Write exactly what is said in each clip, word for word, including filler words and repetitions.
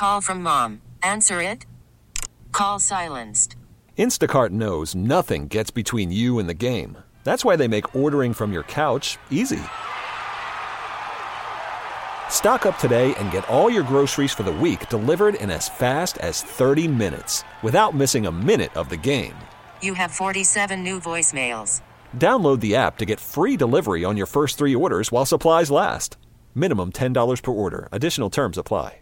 Call from mom. Answer it. Call silenced. Instacart knows nothing gets between you and the game. That's why they make ordering from your couch easy. Stock up today and get all your groceries for the week delivered in as fast as thirty minutes without missing a minute of the game. You have forty-seven new voicemails. Download the app to get free delivery on your first three orders while supplies last. Minimum ten dollars per order. Additional terms apply.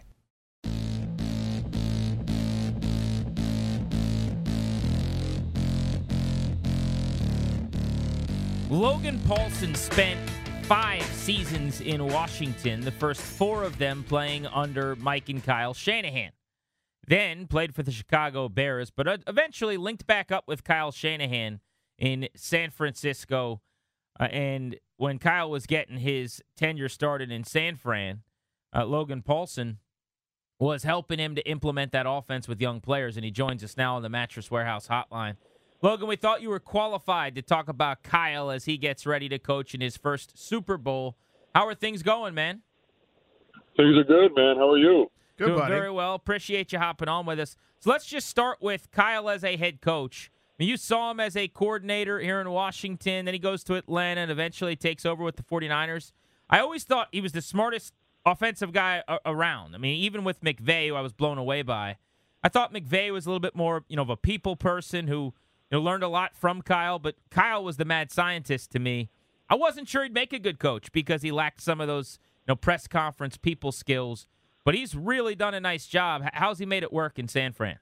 Logan Paulsen spent five seasons in Washington, the first four of them playing under Mike and Kyle Shanahan. Then played for the Chicago Bears, but eventually linked back up with Kyle Shanahan in San Francisco. Uh, and when Kyle was getting his tenure started in San Fran, uh, Logan Paulsen was helping him to implement that offense with young players, and he joins us now on the Mattress Warehouse Hotline. Logan, we thought you were qualified to talk about Kyle as he gets ready to coach in his first Super Bowl. How are things going, man? Things are good, man. How are you? Good, Doing buddy. very well. Appreciate you hopping on with us. So let's just start with Kyle as a head coach. I mean, you saw him as a coordinator here in Washington, then he goes to Atlanta and eventually takes over with the 49ers. I always thought he was the smartest offensive guy a- around. I mean, even with McVay, who I was blown away by, I thought McVay was a little bit more, you know, of a people person who You know, learned a lot from Kyle, but Kyle was the mad scientist to me. I wasn't sure he'd make a good coach because he lacked some of those, you know, press conference people skills. But he's really done a nice job. How's he made it work in San Fran?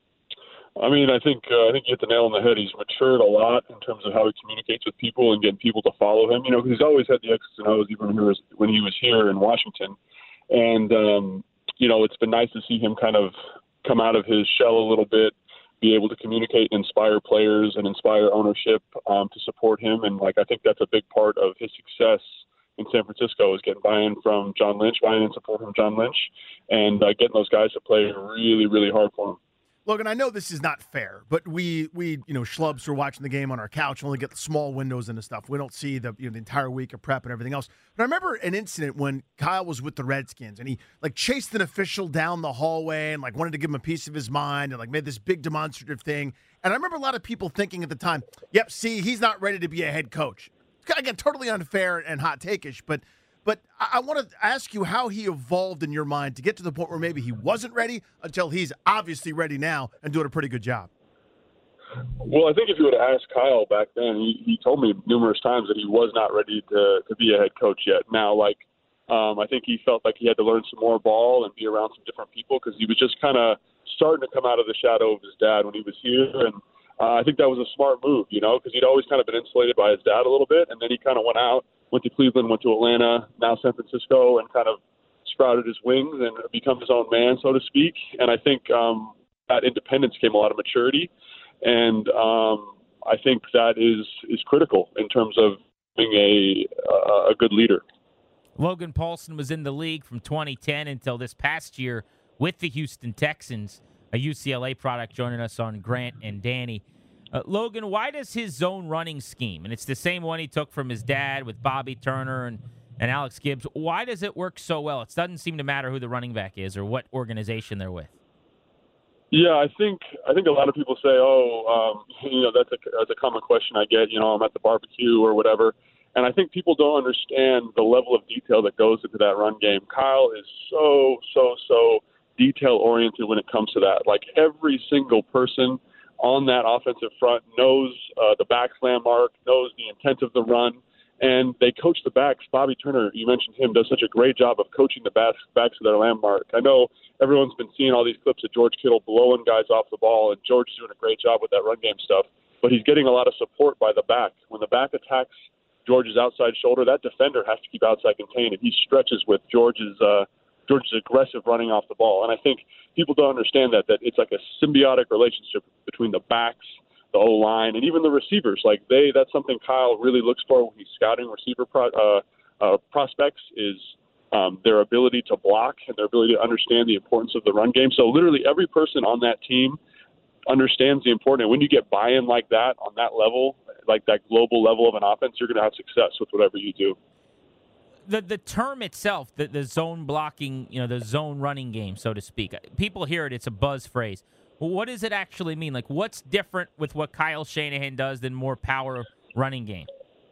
I mean, I think uh, I think you hit the nail on the head. He's matured a lot in terms of how he communicates with people and getting people to follow him. You know, because he's always had the X's and O's even when he was when he was here in Washington. And um, you know, it's been nice to see him kind of come out of his shell a little bit, be able to communicate and inspire players and inspire ownership um, to support him. And, like, I think that's a big part of his success in San Francisco is getting buy-in from John Lynch, buy-in and support from John Lynch, and uh, getting those guys to play really, really hard for him. Logan, I know this is not fair, but we, we you know, schlubs who are watching the game on our couch only get the small windows into stuff. We don't see the you know the entire week of prep and everything else. But I remember an incident when Kyle was with the Redskins and he like chased an official down the hallway and like wanted to give him a piece of his mind and like made this big demonstrative thing. And I remember a lot of people thinking at the time, "Yep, see, he's not ready to be a head coach." Again, totally unfair and hot take-ish, but. But I want to ask you how he evolved in your mind to get to the point where maybe he wasn't ready until he's obviously ready now and doing a pretty good job. Well, I think if you would have asked Kyle back then, he, he told me numerous times that he was not ready to, to be a head coach yet. Now, like, um, I think he felt like he had to learn some more ball and be around some different people because he was just kind of starting to come out of the shadow of his dad when he was here. And uh, I think that was a smart move, you know, because he'd always kind of been insulated by his dad a little bit. And then he kind of went out. Went to Cleveland, went to Atlanta, now San Francisco, and kind of sprouted his wings and become his own man, so to speak. And I think um, that independence came a lot of maturity, and um, I think that is is critical in terms of being a uh, a good leader. Logan Paulsen was in the league from twenty ten until this past year with the Houston Texans, a U C L A product, joining us on Grant and Danny. Uh, Logan, why does his zone running scheme, and it's the same one he took from his dad with Bobby Turner and, and Alex Gibbs, why does it work so well? It doesn't seem to matter who the running back is or what organization they're with. Yeah, I think I think a lot of people say, oh, um, you know, that's a, that's a common question I get, you know, I'm at the barbecue or whatever. And I think people don't understand the level of detail that goes into that run game. Kyle is so, so, so detail-oriented when it comes to that. Like every single person on that offensive front knows uh, the back slam mark, knows the intent of the run, and they coach the backs. Bobby Turner, you mentioned him, does such a great job of coaching the backs, backs to their landmark. I know everyone's been seeing all these clips of George Kittle blowing guys off the ball, and George is doing a great job with that run game stuff, but he's getting a lot of support by the back. When the back attacks George's outside shoulder, that defender has to keep outside contained, and he stretches with George's uh, George's aggressive running off the ball. And I think people don't understand that, that it's like a symbiotic relationship between the backs, the O-line, and even the receivers. Like they, that's something Kyle really looks for when he's scouting receiver pro, uh, uh, prospects is um, their ability to block and their ability to understand the importance of the run game. So literally every person on that team understands the importance. And when you get buy-in like that on that level, like that global level of an offense, you're going to have success with whatever you do. the the term itself, the, the zone blocking, you know, the zone running game, so to speak. People hear it; it's a buzz phrase. Well, what does it actually mean? Like, what's different with what Kyle Shanahan does than more power running game?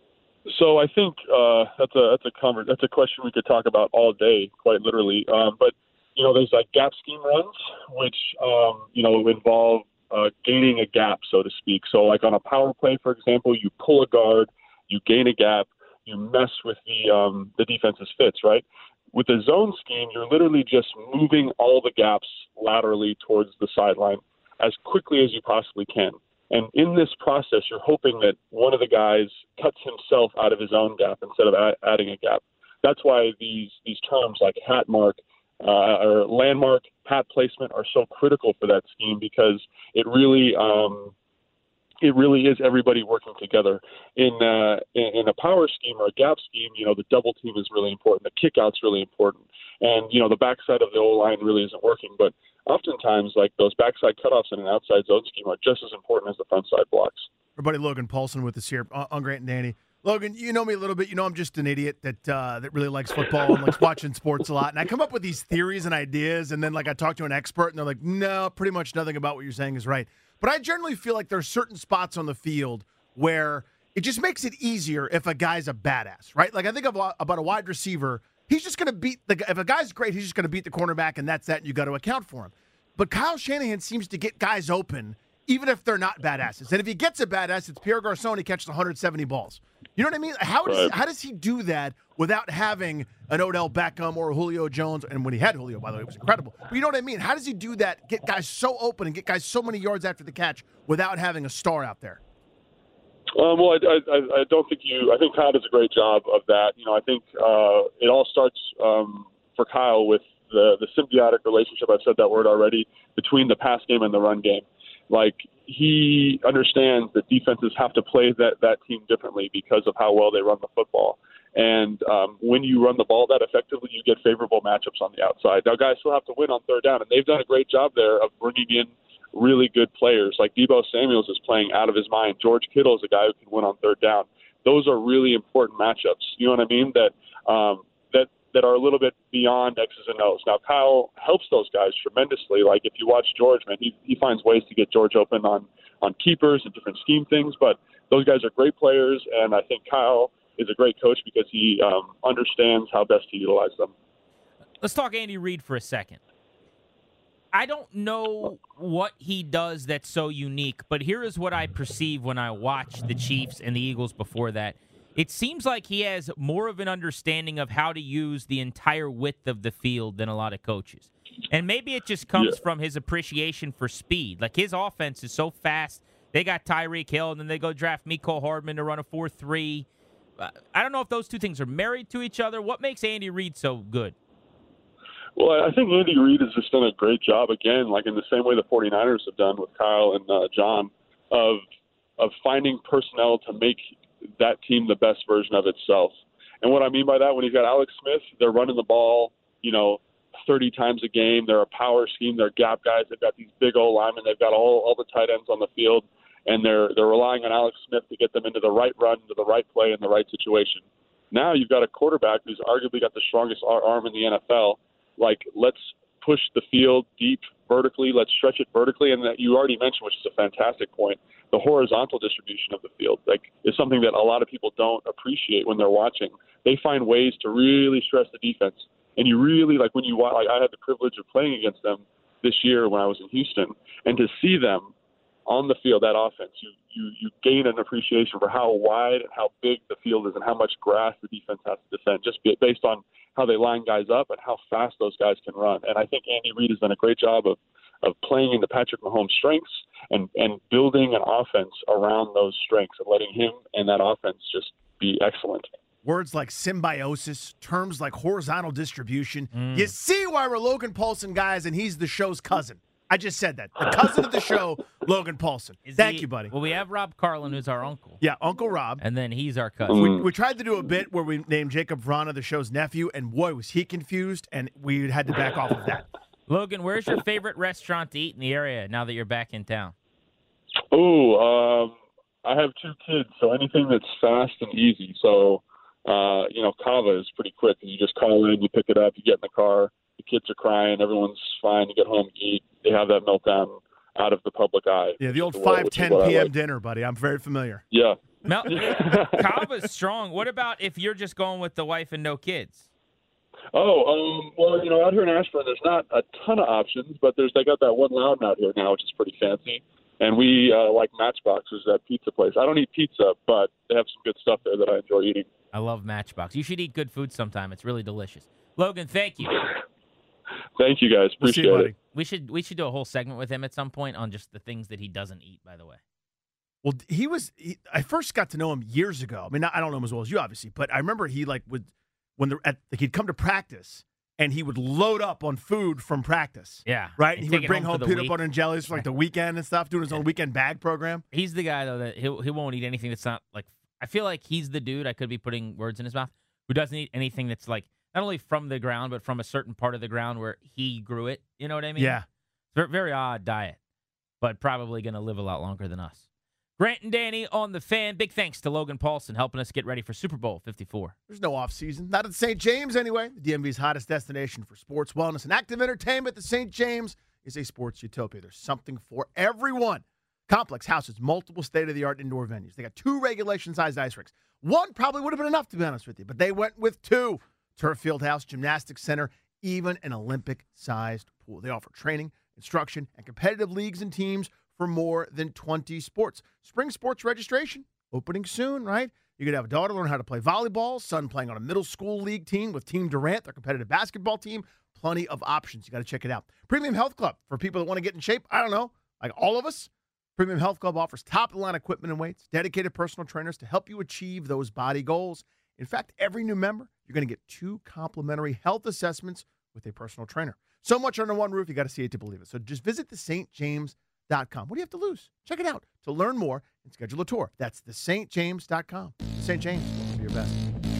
So I think uh, that's a that's a conver- that's a question we could talk about all day, quite literally. Um, but you know, there's like gap scheme runs, which um, you know involve uh, gaining a gap, so to speak. So like on a power play, for example, you pull a guard, you gain a gap, you mess with the um, the defense's fits, right? With the zone scheme, you're literally just moving all the gaps laterally towards the sideline as quickly as you possibly can. And in this process, you're hoping that one of the guys cuts himself out of his own gap instead of a- adding a gap. That's why these these terms like hat mark uh, or landmark, hat placement are so critical for that scheme, because it really um, it really is everybody working together. In, uh, in in a power scheme or a gap scheme, you know, the double team is really important. The kick out's really important. And, you know, the backside of the O-line really isn't working. But oftentimes, like, those backside cutoffs in an outside zone scheme are just as important as the front side blocks. Our buddy Logan Paulson with us here on Grant and Danny. Logan, you know me a little bit. You know I'm just an idiot that uh, that really likes football and likes watching sports a lot. And I come up with these theories and ideas, and then, like, I talk to an expert, and they're like, no, pretty much nothing about what you're saying is right. But I generally feel like there are certain spots on the field where it just makes it easier if a guy's a badass, right? Like, I think of, about a wide receiver. He's just going to beat the – if a guy's great, he's just going to beat the cornerback, and that's that, and you got to account for him. But Kyle Shanahan seems to get guys open even if they're not badasses. And if he gets a badass, it's Pierre Garçon, he catches one hundred seventy balls. You know what I mean? How does, right. how does he do that without having an Odell Beckham or a Julio Jones? And when he had Julio, by the way, it was incredible. But you know what I mean? How does he do that, get guys so open and get guys so many yards after the catch without having a star out there? Um, well, I, I, I don't think you – I think Kyle does a great job of that. You know, I think uh, it all starts um, for Kyle with the, the symbiotic relationship, I've said that word already, between the pass game and the run game. Like, he understands that defenses have to play that, that team differently because of how well they run the football. And um, when you run the ball that effectively, you get favorable matchups on the outside. Now, guys still have to win on third down, and they've done a great job there of bringing in really good players. Like Deebo Samuels is playing out of his mind. George Kittle is a guy who can win on third down. Those are really important matchups. You know what I mean? That um, that that are a little bit beyond X's and O's. Now, Kyle helps those guys tremendously. Like, if you watch George, man, he, he finds ways to get George open on, on keepers and different scheme things. But those guys are great players, and I think Kyle is a great coach because he um, understands how best to utilize them. Let's talk Andy Reid for a second. I don't know what he does that's so unique, but here is what I perceive when I watch the Chiefs and the Eagles before that. It seems like he has more of an understanding of how to use the entire width of the field than a lot of coaches. And maybe it just comes yeah. from his appreciation for speed. Like, his offense is so fast. They got Tyreek Hill, and then they go draft Mecole Hardman to run a four three. I don't know if those two things are married to each other. What makes Andy Reid so good? Well, I think Andy Reid has just done a great job, again, like in the same way the 49ers have done with Kyle and uh, John, of of finding personnel to make that team the best version of itself. And what I mean by that, when you've got Alex Smith, they're running the ball, you know, thirty times a game. They're a power scheme. They're gap guys. They've got these big old linemen. They've got all, all the tight ends on the field, and they're they're relying on Alex Smith to get them into the right run, into the right play, in the right situation. Now you've got a quarterback who's arguably got the strongest arm in the N F L. Like, let's push the field deep vertically. Let's stretch it vertically. And that you already mentioned, which is a fantastic point, the horizontal distribution of the field, like, is something that a lot of people don't appreciate when they're watching. They find ways to really stress the defense. And you really, like, when you watch, like, I had the privilege of playing against them this year when I was in Houston, and to see them on the field, that offense, you, you, you gain an appreciation for how wide and how big the field is and how much grass the defense has to defend, just based on how they line guys up and how fast those guys can run. And I think Andy Reid has done a great job of, of playing into Patrick Mahomes' strengths and, and building an offense around those strengths and letting him and that offense just be excellent. Words like symbiosis, terms like horizontal distribution. Mm. You see why we're Logan Paulson guys, and he's the show's cousin. I just said that. The cousin of the show, Logan Paulson. Is Thank he, you, buddy. Well, we have Rob Carlin, who's our uncle. Yeah, Uncle Rob. And then he's our cousin. We, we tried to do a bit where we named Jacob Vrana the show's nephew, and boy, was he confused, and we had to back off of that. Logan, where's your favorite restaurant to eat in the area now that you're back in town? Oh, um, I have two kids, so anything that's fast and easy. So Uh, you know, Kava is pretty quick. You just call in, you pick it up, you get in the car, the kids are crying, everyone's fine, you get home, you eat, they have that meltdown out of the public eye. Yeah, the old Which is what- five which is ten what I p.m. like. dinner, buddy. I'm very familiar. Yeah. Mel- Kava's strong. What about if you're just going with the wife and no kids? Oh, um, well, you know, out here in Ashburn, there's not a ton of options, but there's they got that one Loudon out here now, which is pretty fancy. And we uh, like Matchboxes, that pizza place. I don't eat pizza, but they have some good stuff there that I enjoy eating. I love Matchbox. You should eat good food sometime. It's really delicious. Logan, thank you. Thank you, guys. We'll see Appreciate you, buddy. it. We should we should do a whole segment with him at some point on just the things that he doesn't eat, by the way. Well, he was. He, I first got to know him years ago. I mean, I don't know him as well as you, obviously, but I remember he like would when the at like he'd come to practice and he would load up on food from practice. Yeah. Right. And He take would it bring home home for the peanut week. butter and jellies for like the weekend and stuff, doing his own weekend bag program. He's the guy though that he he won't eat anything that's not like. I feel like he's the dude. I could be putting words in his mouth. Who doesn't eat anything that's like not only from the ground but from a certain part of the ground where he grew it. You know what I mean? Yeah. Very, very odd diet, but probably going to live a lot longer than us. Grant and Danny on the Fan. Big thanks to Logan Paulson helping us get ready for Super Bowl fifty-four. There's no off season. Not at Saint James anyway. The D M V's hottest destination for sports, wellness, and active entertainment. The Saint James is a sports utopia. There's something for everyone. Complex houses multiple state-of-the-art indoor venues. They got two regulation-sized ice rinks. One probably would have been enough, to be honest with you, but they went with two. Turf Field House, Gymnastics Center, even an Olympic-sized pool. They offer training, instruction, and competitive leagues and teams for more than twenty sports. Spring sports registration opening soon, right? You could have a daughter learn how to play volleyball, son playing on a middle school league team with Team Durant, their competitive basketball team. Plenty of options. You got to check it out. Premium Health Club, for people that want to get in shape, I don't know, like all of us. Premium Health Club offers top-of-the-line equipment and weights, dedicated personal trainers to help you achieve those body goals. In fact, every new member, you're going to get two complimentary health assessments with a personal trainer. So much under one roof, you got to see it to believe it. So just visit the st james dot com. What do you have to lose? Check it out to learn more and schedule a tour. That's the st james dot com. Saint James, looking for your best.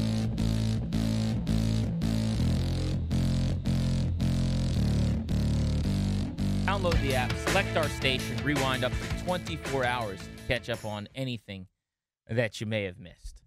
Download the app, select our station, rewind up to twenty-four hours to catch up on anything that you may have missed.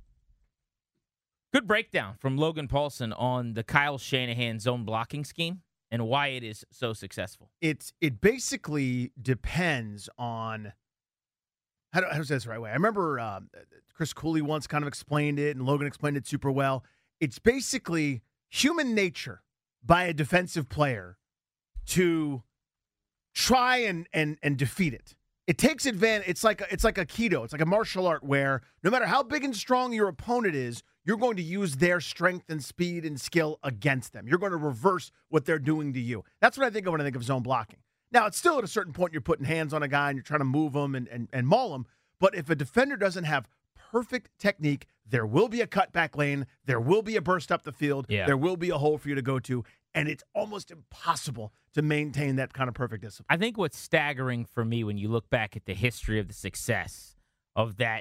Good breakdown from Logan Paulson on the Kyle Shanahan zone blocking scheme and why it is so successful. It's it basically depends on how do, how do I say this the right way. I remember um, Chris Cooley once kind of explained it, and Logan explained it super well. It's basically human nature by a defensive player to try and and and defeat it. It takes advantage. It's like a, it's like a keto. It's like a martial art where no matter how big and strong your opponent is, you're going to use their strength and speed and skill against them. You're going to reverse what they're doing to you. That's what I think of when I think of zone blocking. Now, it's still at a certain point you're putting hands on a guy and you're trying to move him and, and, and maul him. But if a defender doesn't have perfect technique, there will be a cutback lane. There will be a burst up the field. Yeah. There will be a hole for you to go to. And it's almost impossible to maintain that kind of perfect discipline. I think what's staggering for me when you look back at the history of the success of that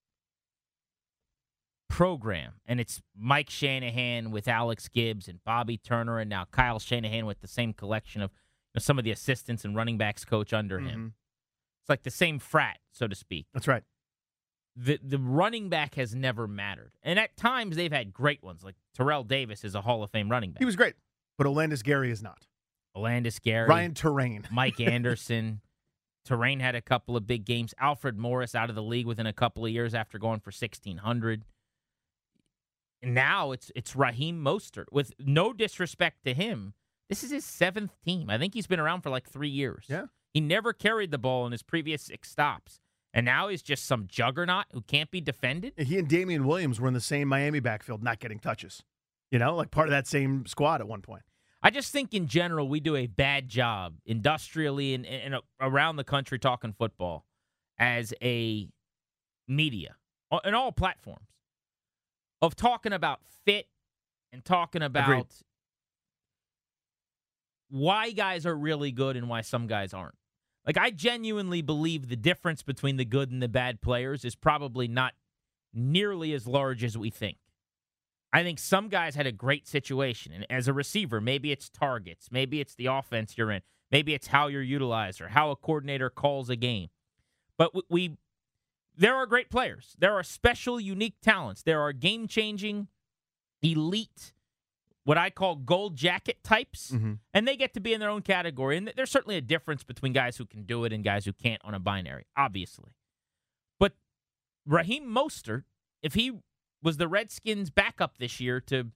program, and it's Mike Shanahan with Alex Gibbs and Bobby Turner, and now Kyle Shanahan with the same collection of you know, some of the assistants and running backs coach under him. Mm-hmm. It's like the same frat, so to speak. That's right. The the running back has never mattered. And at times they've had great ones, like Terrell Davis is a Hall of Fame running back. He was great, but Olandis Gary is not. Olandis Gary. Ryan Terrain. Mike Anderson. Terrain had a couple of big games. Alfred Morris out of the league within a couple of years after going for sixteen hundred. And now it's it's Raheem Mostert. With no disrespect to him, this is his seventh team. I think he's been around for like three years. Yeah. He never carried the ball in his previous six stops. And now he's just some juggernaut who can't be defended. He and Damian Williams were in the same Miami backfield, not getting touches. You know, like part of that same squad at one point. I just think in general we do a bad job industrially and, and around the country talking football as a media in all platforms of talking about fit and talking about Agreed. why guys are really good and why some guys aren't. Like, I genuinely believe the difference between the good and the bad players is probably not nearly as large as we think. I think some guys had a great situation. And as a receiver, maybe it's targets. Maybe it's the offense you're in. Maybe it's how you're utilized or how a coordinator calls a game. But we there are great players. There are special, unique talents. There are game-changing, elite, what I call gold jacket types, Mm-hmm. and they get to be in their own category. And there's certainly a difference between guys who can do it and guys who can't on a binary, obviously. But Raheem Mostert, if he was the Redskins' backup this year to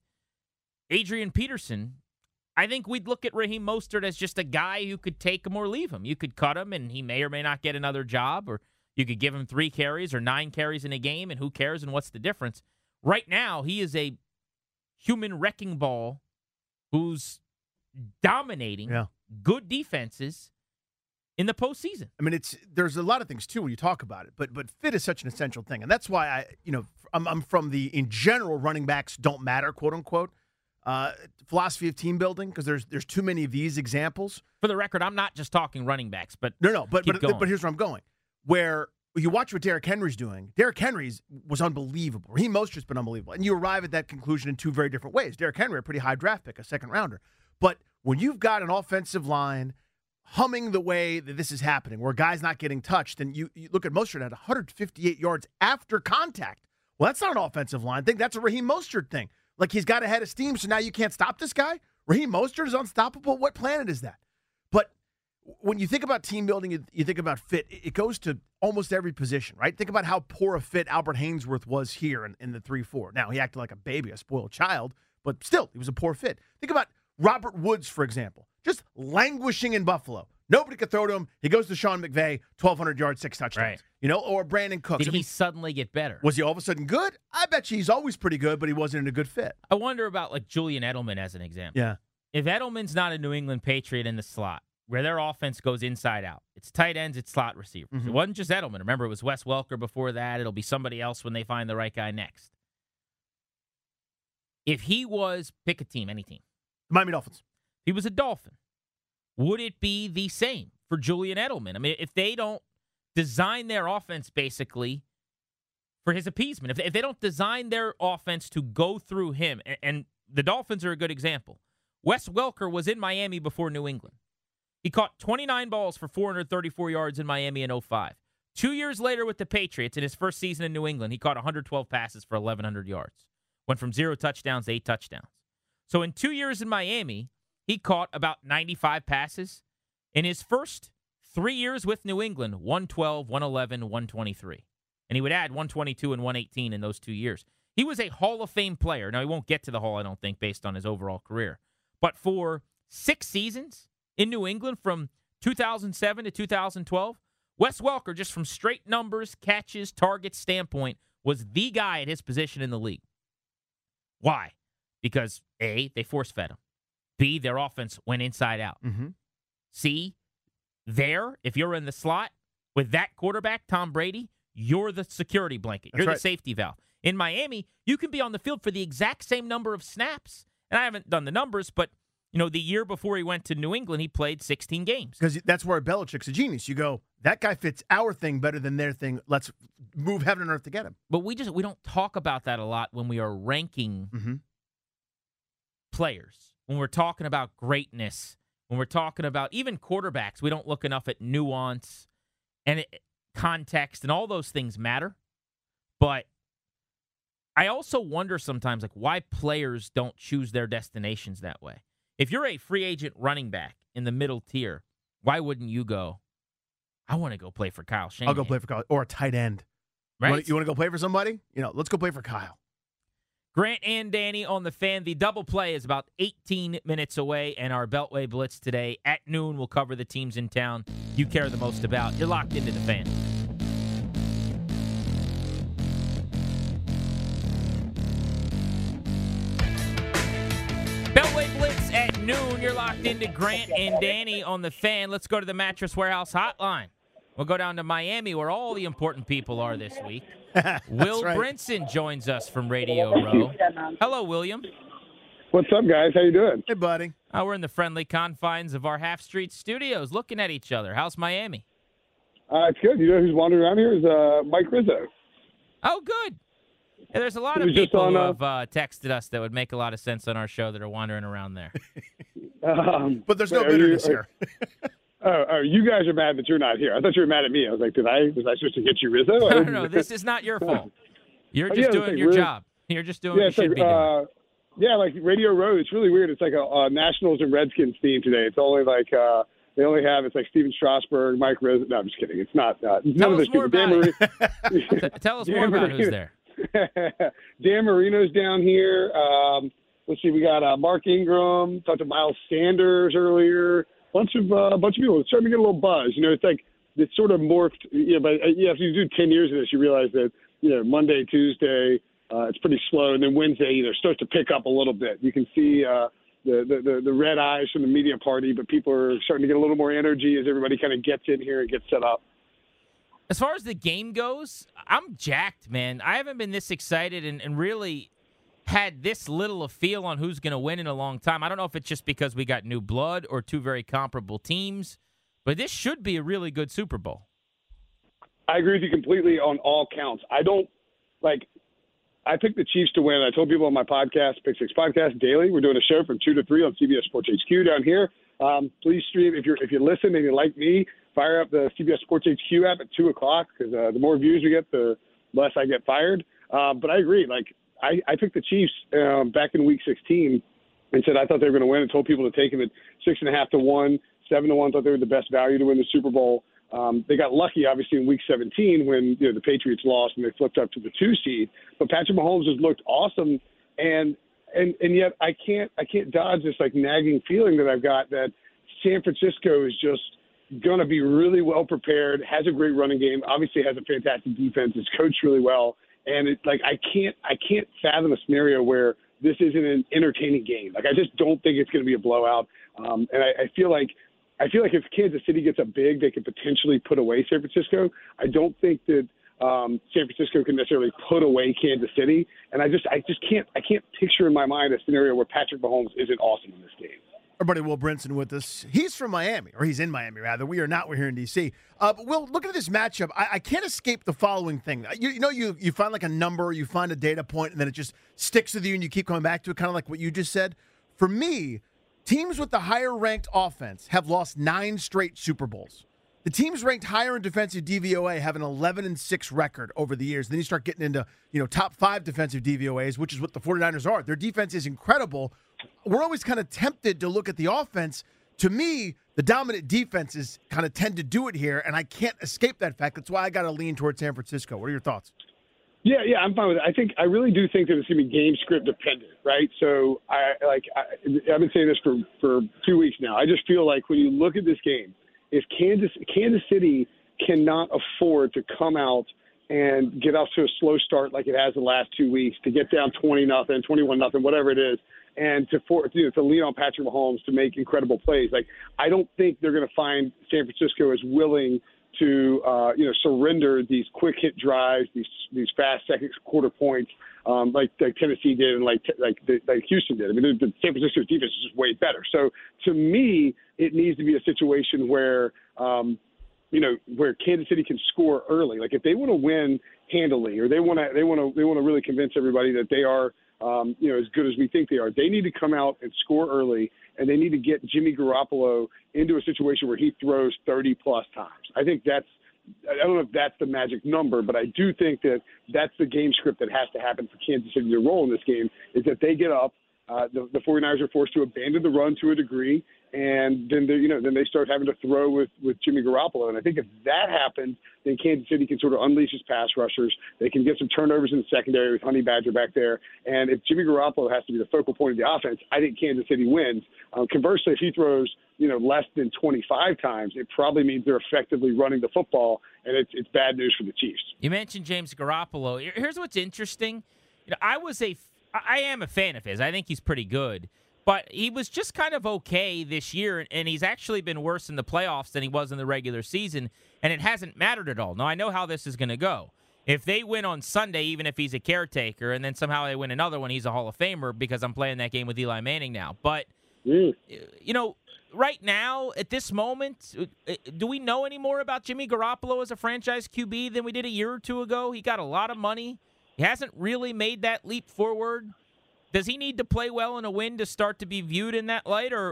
Adrian Peterson, I think we'd look at Raheem Mostert as just a guy who could take him or leave him. You could cut him, and he may or may not get another job, or you could give him three carries or nine carries in a game, and who cares, and what's the difference? Right now, he is a human wrecking ball who's dominating Yeah. good defenses in the postseason. I mean, it's there's a lot of things too when you talk about it, but but fit is such an essential thing, and that's why I, you know, I'm, I'm from the in general running backs don't matter, quote unquote, uh, philosophy of team building, because there's there's too many of these examples. For the record, I'm not just talking running backs, but No, no, but keep but going. but here's where I'm going. Where you watch what Derrick Henry's doing. Derrick Henry's was unbelievable. Raheem Mostert's been unbelievable, and you arrive at that conclusion in two very different ways. Derrick Henry, a pretty high draft pick, a second rounder, but when you've got an offensive line humming the way that this is happening, where a guy's not getting touched, and you, you look at Mostert at one hundred fifty-eight yards after contact. Well, that's not an offensive line thing. That's a Raheem Mostert thing. Like, he's got a head of steam, so now you can't stop this guy? Raheem Mostert is unstoppable? What planet is that? But when you think about team building, you, you think about fit, it goes to almost every position, right? Think about how poor a fit Albert Hainsworth was here in, in the three four. Now, he acted like a baby, a spoiled child, but still, he was a poor fit. Think about Robert Woods, for example, just languishing in Buffalo. Nobody could throw to him. He goes to Sean McVay, twelve hundred yards, six touchdowns. Right. You know, or Brandon Cooks. did I he mean, suddenly get better? was he all of a sudden good? I bet you he's always pretty good, but he wasn't in a good fit. I wonder about like Julian Edelman as an example. Yeah. If Edelman's not a New England Patriot in the slot, where their offense goes inside out, it's tight ends, it's slot receivers. Mm-hmm. It wasn't just Edelman. Remember, it was Wes Welker before that. It'll be somebody else when they find the right guy next. If he was, pick a team, any team. Miami Dolphins. If he was a Dolphin, would it be the same for Julian Edelman? I mean, if they don't design their offense basically for his appeasement, if, if they don't design their offense to go through him, and, and the Dolphins are a good example. Wes Welker was in Miami before New England. He caught twenty-nine balls for four hundred thirty-four yards in Miami in oh five. Two years later with the Patriots, in his first season in New England, he caught one hundred twelve passes for eleven hundred yards. Went from zero touchdowns to eight touchdowns. So in two years in Miami, he caught about ninety-five passes. In his first three years with New England, one twelve, one eleven, one twenty-three. And he would add one twenty-two and one eighteen in those two years. He was a Hall of Fame player. Now, he won't get to the Hall, I don't think, based on his overall career. But for six seasons in New England from two thousand seven to two thousand twelve, Wes Welker, just from straight numbers, catches, targets standpoint, was the guy at his position in the league. Why? Because, A, they force-fed him. B, their offense went inside out. Mm-hmm. C, there, if you're in the slot with that quarterback, Tom Brady, you're the security blanket. That's You're right. the safety valve. In Miami, you can be on the field for the exact same number of snaps. And I haven't done the numbers, but, you know, the year before he went to New England, he played sixteen games. Because that's where Belichick's a genius. You go, that guy fits our thing better than their thing. Let's move heaven and earth to get him. But we just we don't talk about that a lot when we are ranking Mm-hmm. players. When we're talking about greatness, when we're talking about even quarterbacks, we don't look enough at nuance and it, context, and all those things matter. But I also wonder sometimes like why players don't choose their destinations that way. If you're a free agent running back in the middle tier, why wouldn't you go, I want to go play for Kyle Shanahan? I'll go play for Kyle. Or a tight end. Right? You wanna- You want to go play for somebody? You know, let's go play for Kyle. Grant and Danny on the Fan. The double play is about eighteen minutes away, and our Beltway Blitz today at noon will cover the teams in town you care the most about. You're locked into the Fan. Beltway Blitz at noon. You're locked into Grant and Danny on the Fan. Let's go to the Mattress Warehouse hotline. We'll go down to Miami, where all the important people are this week. Will right. Brinson joins us from Radio Row. Hello, William. What's up, guys? How you doing? Hey, buddy. Uh, we're in the friendly confines of our Half Street studios looking at each other. How's Miami? Uh, it's good. You know who's wandering around here is uh, Mike Rizzo. Oh, good. Yeah, there's a lot He of was just people on, who uh, have uh, texted us that would make a lot of sense on our show that are wandering around there. Um, But there's no are bitterness you, here. Oh, oh, you guys are mad that you're not here. I thought you were mad at me. I was like, did I was I supposed to get you Rizzo? No, no, no, this is not your fault. You're Oh, just yeah, doing like your really- job. You're just doing Yeah, what it's you should like, be doing. uh, yeah, like Radio Row. It's really weird. It's like a, a Nationals and Redskins theme today. It's only like uh, they only have it's like Steven Strasburg, Mike Rizzo. No, I'm just kidding. It's not. Uh, none Tell of us those more people. Dan about Marino- T- Tell us Dan more about who's Marino- there. Dan Marino's down here. Um, let's see. We got uh, Mark Ingram. Talked to Miles Sanders earlier. Bunch of uh, bunch of people. It's starting to get a little buzz. You know, it's like it's sort of morphed. You know, but uh, yeah, if you do ten years of this, you realize that you know Monday, Tuesday. Uh, it's pretty slow, and then Wednesday, you know, starts to pick up a little bit. You can see uh, the, the, the the red eyes from the media party, but people are starting to get a little more energy as everybody kind of gets in here and gets set up. As far as the game goes, I'm jacked, man. I haven't been this excited and, and really had this little a feel on who's going to win in a long time. I don't know if it's just because we got new blood or two very comparable teams, but this should be a really good Super Bowl. I agree with you completely on all counts. I don't like. I picked the Chiefs to win. I told people on my podcast, Pick Six Podcast Daily, we're doing a show from two to three on C B S Sports H Q down here. Um, please stream if you're if you listen and you like me. Fire up the C B S Sports H Q app at two o'clock because uh, the more views we get, the less I get fired. Uh, but I agree. Like I, I picked the Chiefs um, back in Week sixteen and said I thought they were going to win and told people to take them at six and a half to one, seven to one. Thought they were the best value to win the Super Bowl. Um, they got lucky, obviously, in Week seventeen when you know the Patriots lost and they flipped up to the two seed. But Patrick Mahomes has looked awesome, and and and yet I can't I can't dodge this like nagging feeling that I've got that San Francisco is just going to be really well prepared, has a great running game, obviously has a fantastic defense, is coached really well, and it's like I can't I can't fathom a scenario where this isn't an entertaining game. Like I just don't think it's going to be a blowout, um, and I, I feel like. I feel like if Kansas City gets up big, they could potentially put away San Francisco. I don't think that um, San Francisco can necessarily put away Kansas City, and I just, I just can't, I can't picture in my mind a scenario where Patrick Mahomes isn't awesome in this game. Our buddy Will Brinson with us. He's from Miami, or he's in Miami, rather. We are not. We're here in D C. Uh, but Will, looking at this matchup, I, I can't escape the following thing. You, you know, you you find like a number, you find a data point, and then it just sticks with you, and you keep coming back to it, kind of like what you just said. For me, teams with the higher-ranked offense have lost nine straight Super Bowls. The teams ranked higher in defensive D V O A have an eleven and six record over the years. Then you start getting into, you know, top five defensive D V O As, which is what the 49ers are. Their defense is incredible. We're always kind of tempted to look at the offense. To me, the dominant defenses kind of tend to do it here, and I can't escape that fact. That's why I got to lean towards San Francisco. What are your thoughts? Yeah, yeah, I'm fine with it. I think I really do think that it's going to be game script dependent, right? So I like I, I've been saying this for for two weeks now. I just feel like when you look at this game, if Kansas Kansas City cannot afford to come out and get off to a slow start like it has the last two weeks, to get down twenty nothing, twenty-one nothing, whatever it is, and to for you know, to lean on Patrick Mahomes to make incredible plays, like I don't think they're going to find San Francisco as willing to uh, you know surrender these quick hit drives, these these fast second quarter points, um, like like Tennessee did and like like like Houston did. I mean, the, the San Francisco defense is just way better. So to me, it needs to be a situation where um, you know where Kansas City can score early. Like if they want to win handily, or they want to they want to they want to really convince everybody that they are um, you know as good as we think they are, they need to come out and score early. And they need to get Jimmy Garoppolo into a situation where he throws thirty plus times. I think that's – I don't know if that's the magic number, but I do think that that's the game script that has to happen for Kansas City to roll in this game, is that they get up. Uh, the, the 49ers are forced to abandon the run to a degree, and then they, you know, then they start having to throw with, with Jimmy Garoppolo. And I think if that happens, then Kansas City can sort of unleash his pass rushers. They can get some turnovers in the secondary with Honey Badger back there. And if Jimmy Garoppolo has to be the focal point of the offense, I think Kansas City wins. Um, conversely, if he throws, you know, less than twenty-five times, it probably means they're effectively running the football, and it's it's bad news for the Chiefs. You mentioned James Garoppolo. Here's what's interesting. You know, I was a I am a fan of his. I think he's pretty good. But he was just kind of okay this year, and he's actually been worse in the playoffs than he was in the regular season, and it hasn't mattered at all. Now, I know how this is going to go. If they win on Sunday, even if he's a caretaker, and then somehow they win another one, he's a Hall of Famer because I'm playing that game with Eli Manning now. But, Mm. you know, right now, at this moment, do we know any more about Jimmy Garoppolo as a franchise Q B than we did a year or two ago? He got a lot of money. He hasn't really made that leap forward. Does he need to play well in a win to start to be viewed in that light, or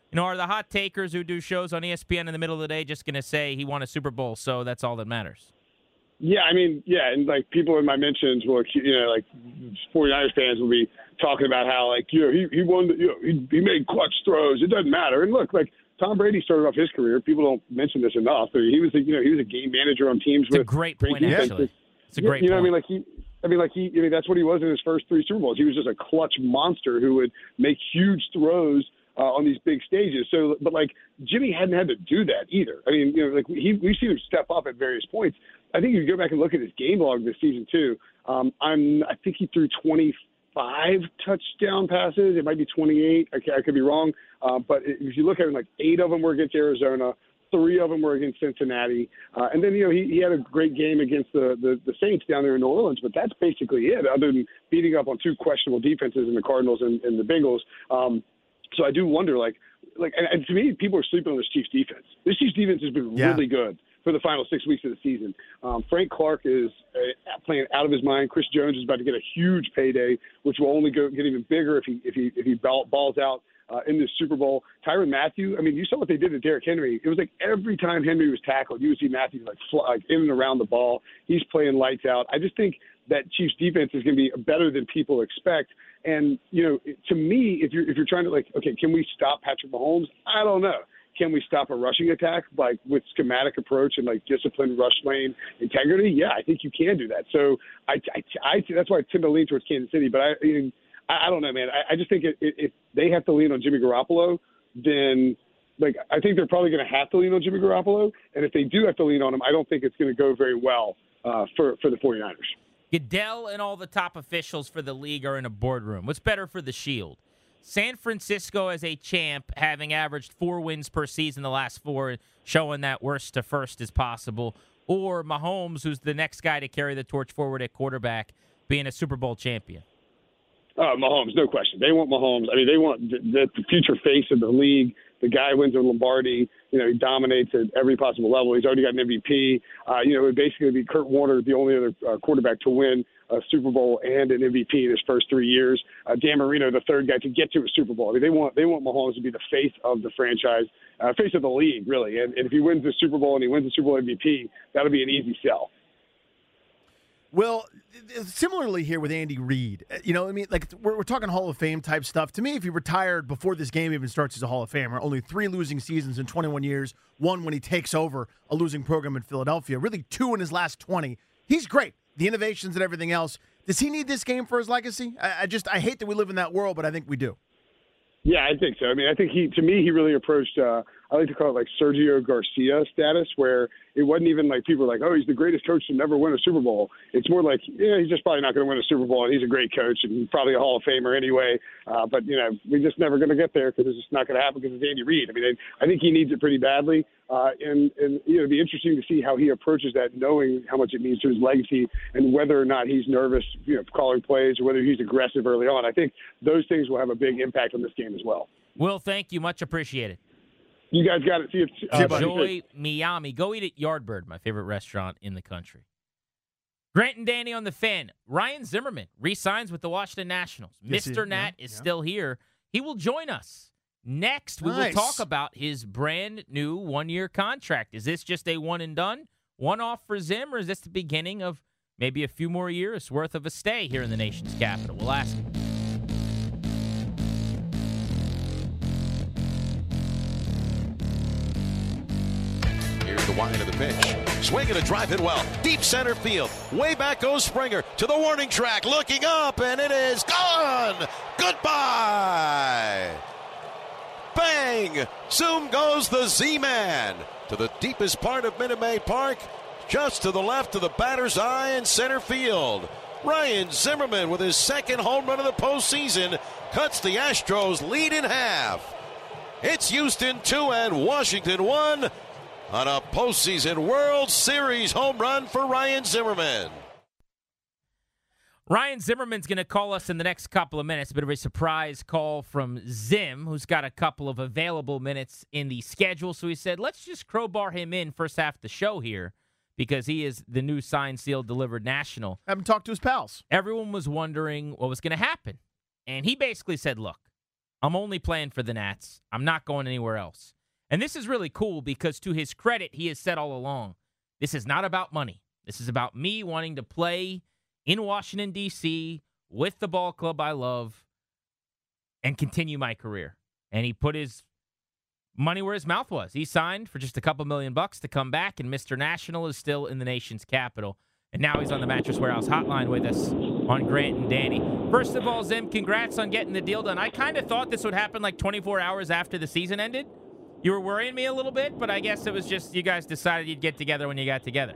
You know, are the hot takers who do shows on E S P N in the middle of the day just going to say he won a Super Bowl, so that's all that matters? Yeah, I mean, yeah, and like people in my mentions will, you know, like 49ers fans will be talking about how, like, you know, he he won, the, you know, he, he made clutch throws. It doesn't matter. And look, like Tom Brady started off his career. People don't mention this enough. But he was, a, you know, he was a game manager on teams it's with a great great point, defenses. actually. It's a great you know, point. What I mean, like he. I mean, like he, I mean, that's what he was in his first three Super Bowls. He was just a clutch monster who would make huge throws uh, on these big stages. So, but like Jimmy hadn't had to do that either. I mean, you know, like he, we've seen him step up at various points. I think if you go back and look at his game log this season too, um, I'm, I think he threw twenty-five touchdown passes. It might be twenty-eight. I, I could be wrong. Uh, but if you look at him, like eight of them were against Arizona. Three of them were against Cincinnati. Uh, and then, you know, he, he had a great game against the, the, the Saints down there in New Orleans, but that's basically it, other than beating up on two questionable defenses in the Cardinals and, and the Bengals. Um, so I do wonder, like, like, and, and to me, people are sleeping on this Chiefs defense. This Chiefs defense has been Yeah. really good for the final six weeks of the season. Um, Frank Clark is uh, playing out of his mind. Chris Jones is about to get a huge payday, which will only go get even bigger if he if he if he ball, balls out uh, in this Super Bowl. Tyrann Mathieu, I mean, you saw what they did to Derrick Henry. It was like every time Henry was tackled, you would see Matthew like, fly, like in and around the ball. He's playing lights out. I just think that Chiefs defense is going to be better than people expect. And, you know, to me, if you're if you're trying to, like, okay, can we stop Patrick Mahomes? I don't know. Can we stop a rushing attack, like with schematic approach and like disciplined rush lane integrity? Yeah, I think you can do that. So I, I, I that's why I tend to lean towards Kansas City. But I, I, mean, I, I don't know, man. I, I just think it, it, if they have to lean on Jimmy Garoppolo, then like I think they're probably going to have to lean on Jimmy Garoppolo. And if they do have to lean on him, I don't think it's going to go very well uh, for for the 49ers. Goodell and all the top officials for the league are in a boardroom. What's better for the Shield? San Francisco as a champ, having averaged four wins per season the last four, showing that worst to first is possible, or Mahomes, who's the next guy to carry the torch forward at quarterback, being a Super Bowl champion? Uh, Mahomes, no question. They want Mahomes. I mean, they want the, the future face of the league. The guy wins a Lombardi. You know, he dominates at every possible level. He's already got an M V P. Uh, you know, it would basically be Kurt Warner, the only other uh, quarterback to win a Super Bowl and an M V P in his first three years. Uh, Dan Marino, the third guy to get to a Super Bowl. I mean, they want they want Mahomes to be the face of the franchise, uh, face of the league, really. And, and if he wins the Super Bowl and he wins the Super Bowl M V P, that'll be an easy sell. Well, similarly here with Andy Reid, you know, I mean, like we're, we're talking Hall of Fame type stuff. To me, if he retired before this game even starts, he's a Hall of Famer. Only three losing seasons in twenty-one years. One when he takes over a losing program in Philadelphia. Really two in his last twenty. He's great. The innovations and everything else. Does he need this game for his legacy? I, I just I hate that we live in that world, but I think we do. Yeah, I think so. I mean, I think he, to me, he really approached, uh, I like to call it like Sergio Garcia status, where it wasn't even like people were like, oh, he's the greatest coach to never win a Super Bowl. It's more like, yeah, he's just probably not going to win a Super Bowl, and he's a great coach and probably a Hall of Famer anyway. Uh, but, you know, we're just never going to get there because it's just not going to happen because it's Andy Reid. I mean, I, I think he needs it pretty badly. Uh, and, and, you know, it'd be interesting to see how he approaches that, knowing how much it means to his legacy and whether or not he's nervous, you know, calling plays or whether he's aggressive early on. I think those things will have a big impact on this game as well. Will, thank you. Much appreciated. You guys got it. See you. Uh, Enjoy Miami. Go eat at Yardbird, my favorite restaurant in the country. Grant and Danny on the Fan. Ryan Zimmerman re-signs with the Washington Nationals. Yes, Mister he- Nat yeah, is yeah. still here. He will join us. Next, we Nice. will talk about his brand new one-year contract. Is this just a one and done, one-off for Zim, or is this the beginning of maybe a few more years worth of a stay here in the nation's capital? We'll ask him. Here's the wind of the pitch. Swing and a drive hit well. Deep center field. Way back goes Springer to the warning track. Looking up, and it is gone. Goodbye. Bang! Zoom goes the Z-Man to the deepest part of Minute Maid Park, just to the left of the batter's eye in center field. Ryan Zimmerman, with his second home run of the postseason, cuts the Astros' lead in half. It's Houston two and Washington one on a postseason World Series home run for Ryan Zimmerman. Ryan Zimmerman's going to call us in the next couple of minutes. A bit of a surprise call from Zim, who's got a couple of available minutes in the schedule. So he said, let's just crowbar him in first half of the show here because he is the new signed, sealed, delivered national. Have him talk to his pals. Everyone was wondering what was going to happen. And he basically said, look, I'm only playing for the Nats. I'm not going anywhere else. And this is really cool because to his credit, he has said all along, this is not about money. This is about me wanting to play in Washington, D C with the ball club I love and continue my career. And he put his money where his mouth was. He signed for just a couple million bucks to come back, and Mister National is still in the nation's capital. And now he's on the Mattress Warehouse hotline with us on Grant and Danny. First of all, Zim, congrats on getting the deal done. I kind of thought this would happen like twenty-four hours after the season ended. You were worrying me a little bit, but I guess it was just you guys decided you'd get together when you got together.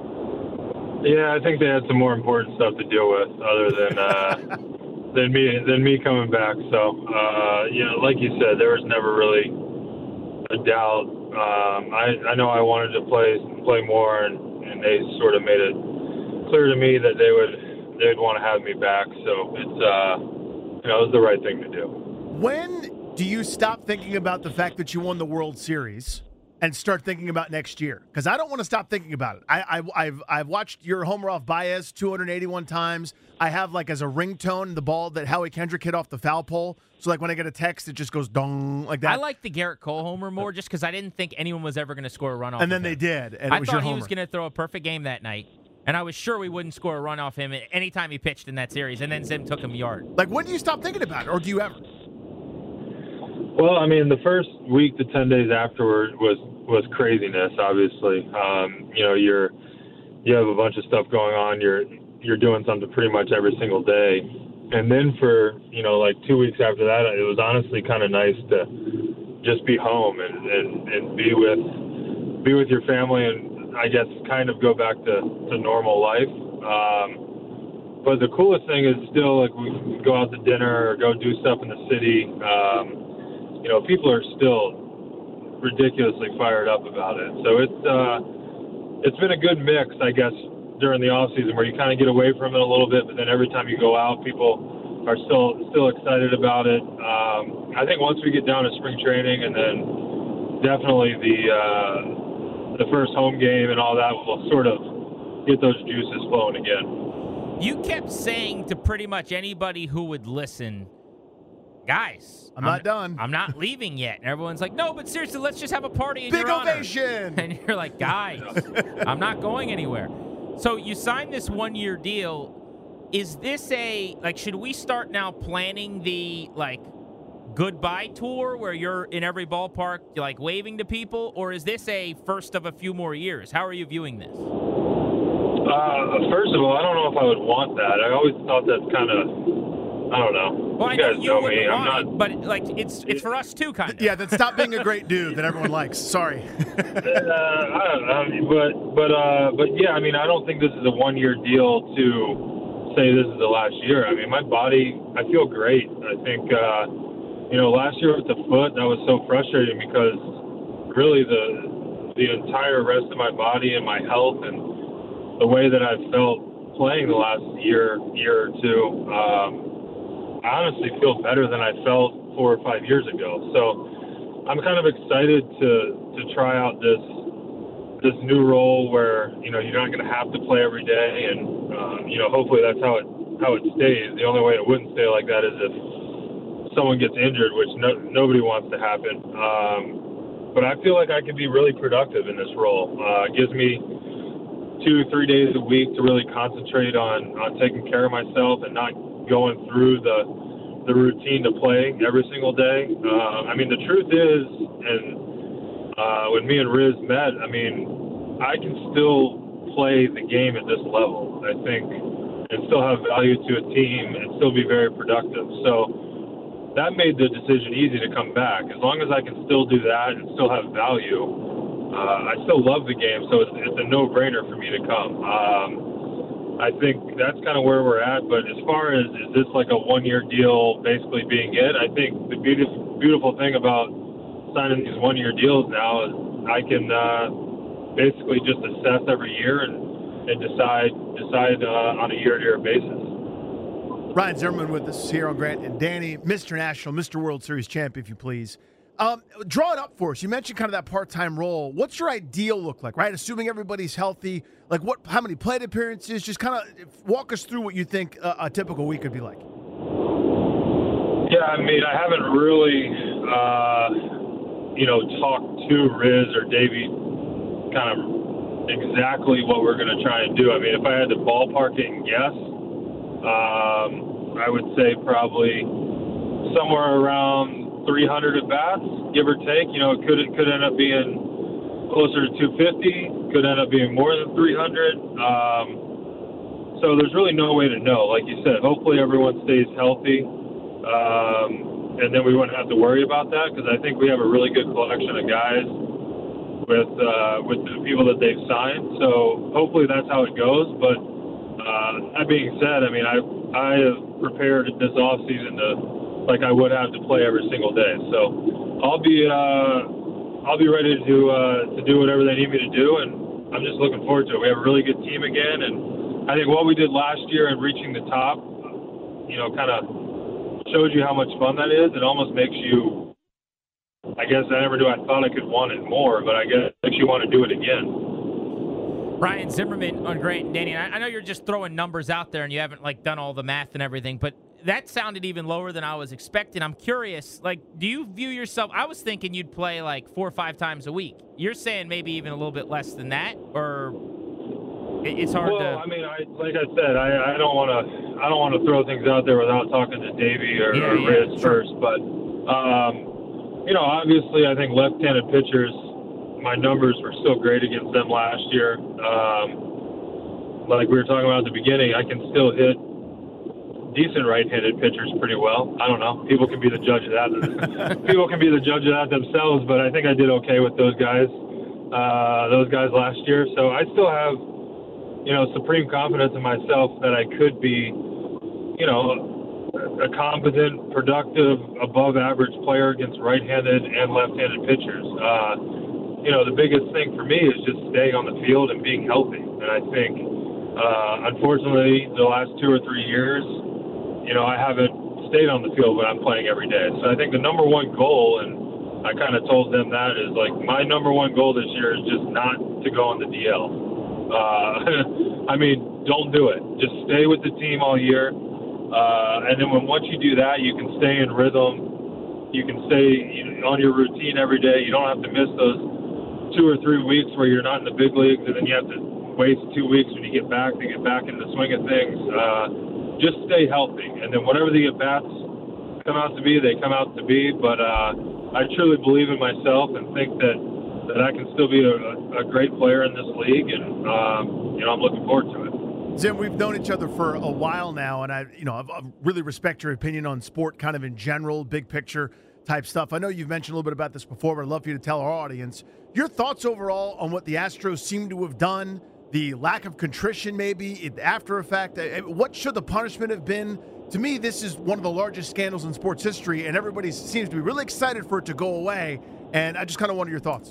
Yeah, I think they had some more important stuff to deal with other than uh, than me than me coming back. So, uh, you know, like you said, there was never really a doubt. Um, I, I know I wanted to play play more, and, and they sort of made it clear to me that they would they would want to have me back. So it's uh, you know, it was the right thing to do. When do you stop thinking about the fact that you won the World Series and start thinking about next year? Because I don't want to stop thinking about it. I, I, I've I've watched your homer off Baez two hundred eighty-one times. I have like as a ringtone the ball that Howie Kendrick hit off the foul pole. So like when I get a text, it just goes dong like that. I like the Garrett Cole homer more just because I didn't think anyone was ever going to score a run off. And then of they him. did. And I it was thought your he homer. was going to throw a perfect game that night. And I was sure we wouldn't score a run off him anytime he pitched in that series. And then Zim took him a yard. Like when do you stop thinking about it, or do you ever? Well, I mean, the first week to ten days afterward was was craziness. Obviously, um, you know, you're you have a bunch of stuff going on. You're you're doing something pretty much every single day, and then for you know like two weeks after that, it was honestly kind of nice to just be home and, and, and be with be with your family and I guess kind of go back to, to normal life. Um, but the coolest thing is still like we go out to dinner or go do stuff in the city. Um, you know, people are still ridiculously fired up about it. So it's uh, it's been a good mix, I guess, during the off season where you kind of get away from it a little bit, but then every time you go out, people are still still excited about it. Um, I think once we get down to spring training and then definitely the uh, the first home game and all that will sort of get those juices flowing again. You kept saying to pretty much anybody who would listen, guys, I'm not done. I'm not leaving yet. And everyone's like, no, but seriously, let's just have a party in Big your honor. ovation. And you're like, guys, I'm not going anywhere. So you signed this one-year deal. Is this a, like, should we start now planning the, like, goodbye tour where you're in every ballpark, like, waving to people? Or is this a first of a few more years? How are you viewing this? Uh, first of all, I don't know if I would want that. I always thought that's kind of, I don't know. Well, you I guys know you know wouldn't me. I'm want not. it, but, like, it's it's for us, too, kind of. Yeah, then stop being a great dude that everyone likes. Sorry. uh, I don't know, but but uh, but yeah, I mean, I don't think this is a one-year deal to say this is the last year. I mean, my body, I feel great. I think, uh, you know, last year with the foot, that was so frustrating because really the the entire rest of my body and my health and the way that I've felt playing the last year year or two, um, I honestly feel better than I felt four or five years ago. So I'm kind of excited to to try out this this new role where, you know, you're not going to have to play every day, and um, you know, hopefully that's how it how it stays. The only way it wouldn't stay like that is if someone gets injured, which no, nobody wants to happen. Um, but I feel like I can be really productive in this role. Uh, it gives me two, three days a week to really concentrate on, on taking care of myself and not going through the the routine to play every single day. Uh, I mean, the truth is, and uh, when me and Riz met, I mean, I can still play the game at this level, I think, and still have value to a team and still be very productive. So that made the decision easy to come back. As long as I can still do that and still have value, Uh, I still love the game, so it's, it's a no-brainer for me to come. Um, I think that's kind of where we're at. But as far as is this like a one-year deal basically being it, I think the beautiful, beautiful thing about signing these one-year deals now is I can uh, basically just assess every year and, and decide decide uh, on a year-to-year basis. Ryan Zimmerman with us here on Grant and Danny, Mister National, Mister World Series champ, if you please. Um, draw it up for us. You mentioned kind of that part-time role. What's your ideal look like, right? Assuming everybody's healthy, like what? How many plate appearances? Just kind of walk us through what you think a, a typical week could be like. Yeah, I mean, I haven't really, uh, you know, talked to Riz or Davey kind of exactly what we're going to try and do. I mean, if I had to ballpark it and guess, um, I would say probably somewhere around three hundred at bats, give or take. You know, it could it could end up being closer to two fifty, could end up being more than three hundred. Um, so there's really no way to know. Like you said, hopefully everyone stays healthy, um, and then we wouldn't have to worry about that, because I think we have a really good collection of guys with uh, with the people that they've signed. So hopefully that's how it goes. But uh, that being said, I mean, I I have prepared this offseason to like I would have to play every single day. So I'll be uh, I'll be ready to uh, to do whatever they need me to do, and I'm just looking forward to it. We have a really good team again, and I think what we did last year in reaching the top, you know, kind of showed you how much fun that is. It almost makes you, I guess I never knew I thought I could want it more, but I guess it makes you want to do it again. Ryan Zimmerman on Grant and Danny. I know you're just throwing numbers out there and you haven't like done all the math and everything, but that sounded even lower than I was expecting. I'm curious, like, do you view yourself, I was thinking you'd play like four or five times a week. You're saying maybe even a little bit less than that, or it's hard well, to... Well, I mean, I, like I said, I, I don't want to I don't want to throw things out there without talking to Davey or, yeah, or yeah, Riz sure. first, but, um, you know, obviously I think left-handed pitchers, my numbers were still great against them last year. Um, like we were talking about at the beginning, I can still hit decent right-handed pitchers pretty well. I don't know. People can be the judge of that. People can be the judge of that themselves, but I think I did okay with those guys, uh, those guys last year. So I still have, you know, supreme confidence in myself that I could be, you know, a competent, productive, above-average player against right-handed and left-handed pitchers. Uh, you know, the biggest thing for me is just staying on the field and being healthy. And I think, uh, unfortunately, the last two or three years, you know, I haven't stayed on the field when I'm playing every day. So I think the number one goal, and I kind of told them that, is like my number one goal this year is just not to go on the D L. Uh, I mean, don't do it. Just stay with the team all year. Uh, and then when once you do that, you can stay in rhythm. You can stay on your routine every day. You don't have to miss those two or three weeks where you're not in the big leagues, and then you have to waste two weeks when you get back to get back in the swing of things. Uh, just stay healthy. And then whatever the at-bats come out to be, they come out to be. But uh, I truly believe in myself and think that, that I can still be a, a great player in this league, and um, you know, I'm looking forward to it. Zim, we've known each other for a while now, and I, you know, I really respect your opinion on sport, kind of in general, big picture type stuff. I know you've mentioned a little bit about this before, but I'd love for you to tell our audience your thoughts overall on what the Astros seem to have done, the lack of contrition maybe, after effect. What should the punishment have been? To me, this is one of the largest scandals in sports history, and everybody seems to be really excited for it to go away. And I just kind of wanted your thoughts.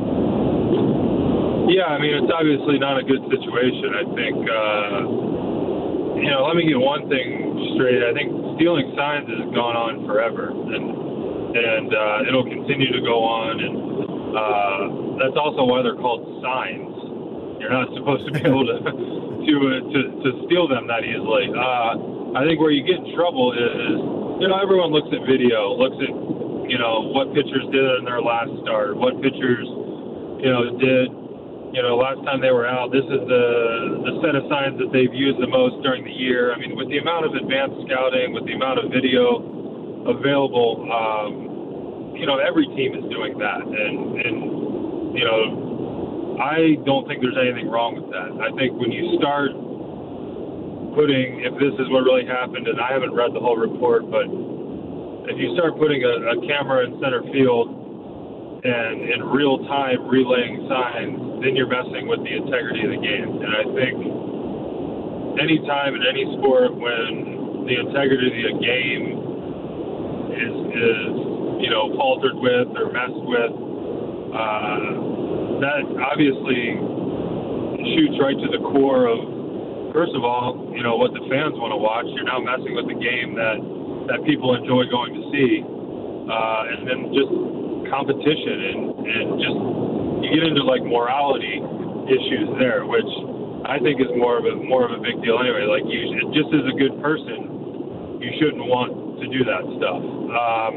Yeah, I mean, it's obviously not a good situation. I think, uh, you know, let me get one thing straight. I think stealing signs has gone on forever, and and uh, it'll continue to go on. And uh, that's also why they're called signs. You're not supposed to be able to to, uh, to to steal them that easily. Uh, I think where you get in trouble is, you know, everyone looks at video, looks at, you know, what pitchers did in their last start, what pitchers, you know, did, you know, last time they were out. This is the the set of signs that they've used the most during the year. I mean, with the amount of advanced scouting, with the amount of video available, um, you know, every team is doing that, and and you know. I don't think there's anything wrong with that. I think when you start putting, if this is what really happened, and I haven't read the whole report, but if you start putting a, a camera in center field and in real time relaying signs, then you're messing with the integrity of the game. And I think any time in any sport when the integrity of the game is, is you know, faltered with or messed with, uh, that obviously shoots right to the core of, first of all, you know, what the fans want to watch. You're now messing with the game that, that people enjoy going to see. Uh, and then just competition and, and just you get into like morality issues there, which I think is more of a more of a big deal anyway. Like you, just as a good person, you shouldn't want to do that stuff. Um,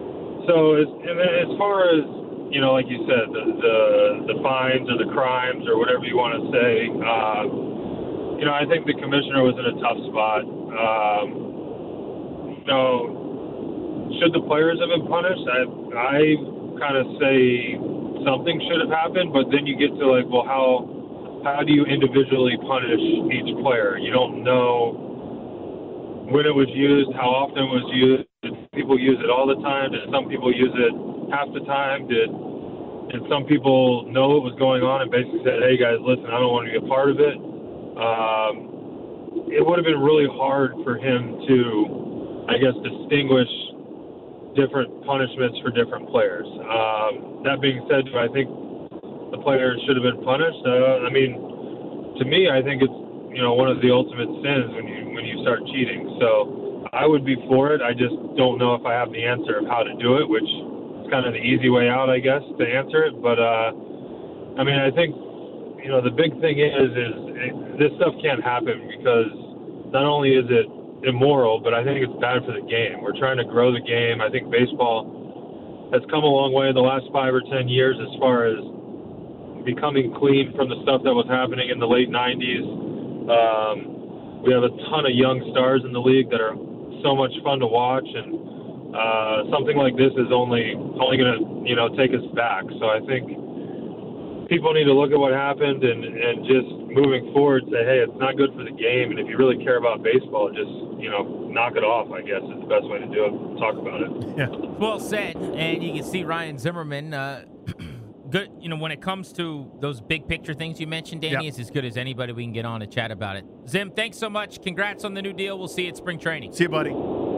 so as, and then as far as, you know, like you said, the, the the fines or the crimes or whatever you want to say, uh, you know, I think the commissioner was in a tough spot. Um, you know, should the players have been punished? I, I kind of say something should have happened, but then you get to like, well, how how do you individually punish each player? You don't know when it was used, how often it was used. Did people use it all the time? Did some people use it half the time? Did did some people know what was going on and basically said, hey, guys, listen, I don't want to be a part of it? Um, it would have been really hard for him to, I guess, distinguish different punishments for different players. Um, that being said, do I think the players should have been punished? Uh, I mean, to me, I think it's, you know, one of the ultimate sins when you when you start cheating. So I would be for it. I just don't know if I have the answer of how to do it, which is kind of the easy way out, I guess, to answer it. But uh, I mean, I think, you know, the big thing is is it, this stuff can't happen because not only is it immoral, but I think it's bad for the game. We're trying to grow the game. I think baseball has come a long way in the last five or ten years as far as becoming clean from the stuff that was happening in the late nineties. Um, we have a ton of young stars in the league that are so much fun to watch, and uh, something like this is only only going to, you know, take us back. So I think people need to look at what happened and, and just moving forward say, hey, it's not good for the game, and if you really care about baseball, just, you know, knock it off, I guess, is the best way to do it. Talk about it. Yeah. Well said. And you can see Ryan Zimmerman, uh, good, you know, when it comes to those big picture things you mentioned, Danny, Yep. is as good as anybody we can get on to chat about it. Zim, thanks so much. Congrats on the new deal. We'll see you at spring training. See you, buddy.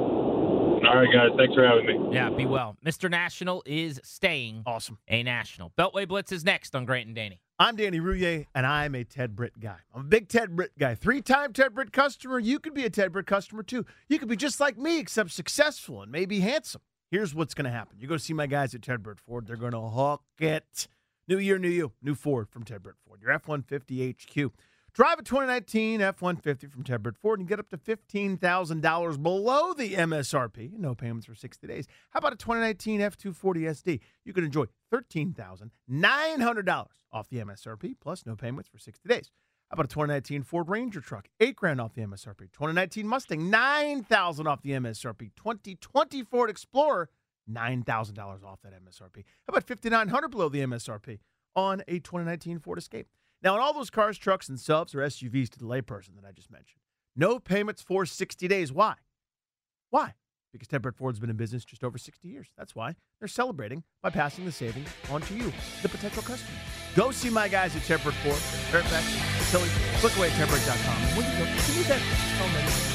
All right, guys. Thanks for having me. Yeah, be well. Mister National is staying Awesome. a National. Beltway Blitz is next on Grant and Danny. I'm Danny Rouillet, and I'm a Ted Britt guy. I'm a big Ted Britt guy. Three-time Ted Britt customer. You could be a Ted Britt customer, too. You could be just like me, except successful and maybe handsome. Here's what's going to happen. You go see my guys at Ted Britt Ford. They're going to hook it. New year, new you. New Ford from Ted Britt Ford. Your F one fifty H Q. Drive a twenty nineteen F one fifty from Ted Britt Ford and get up to fifteen thousand dollars below the M S R P. No payments for sixty days. How about a twenty nineteen F two forty S D? You can enjoy thirteen thousand nine hundred dollars off the M S R P, plus no payments for sixty days. How about a twenty nineteen Ford Ranger truck? Eight grand off the M S R P. twenty nineteen Mustang, nine thousand dollars off the M S R P. twenty twenty Ford Explorer, nine thousand dollars off that M S R P. How about fifty-nine hundred dollars below the M S R P on a twenty nineteen Ford Escape? Now, in all those cars, trucks, and subs or S U Vs to the layperson that I just mentioned, no payments for sixty days. Why? Why? Because Ted Britt Ford's been in business just over sixty years. That's why they're celebrating by passing the savings on to you, the potential customer. Go see my guys at Ted Britt Ford, Fairfax, Tilly. Click away at ted britt dot com. When you go, can you get tell them anything?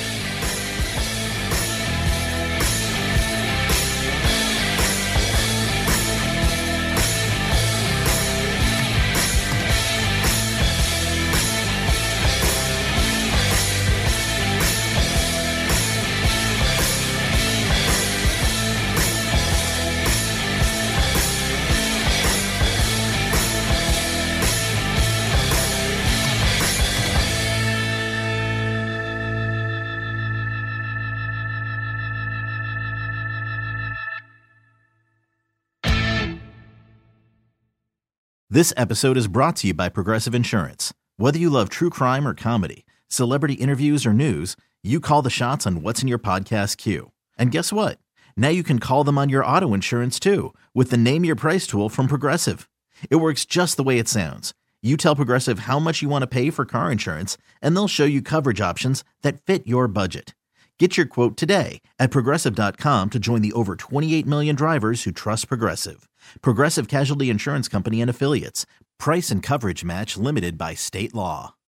This episode is brought to you by Progressive Insurance. Whether you love true crime or comedy, celebrity interviews or news, you call the shots on what's in your podcast queue. And guess what? Now you can call them on your auto insurance too with the Name Your Price tool from Progressive. It works just the way it sounds. You tell Progressive how much you want to pay for car insurance, and they'll show you coverage options that fit your budget. Get your quote today at Progressive dot com to join the over twenty-eight million drivers who trust Progressive. Progressive Casualty Insurance Company and Affiliates. Price and coverage match limited by state law.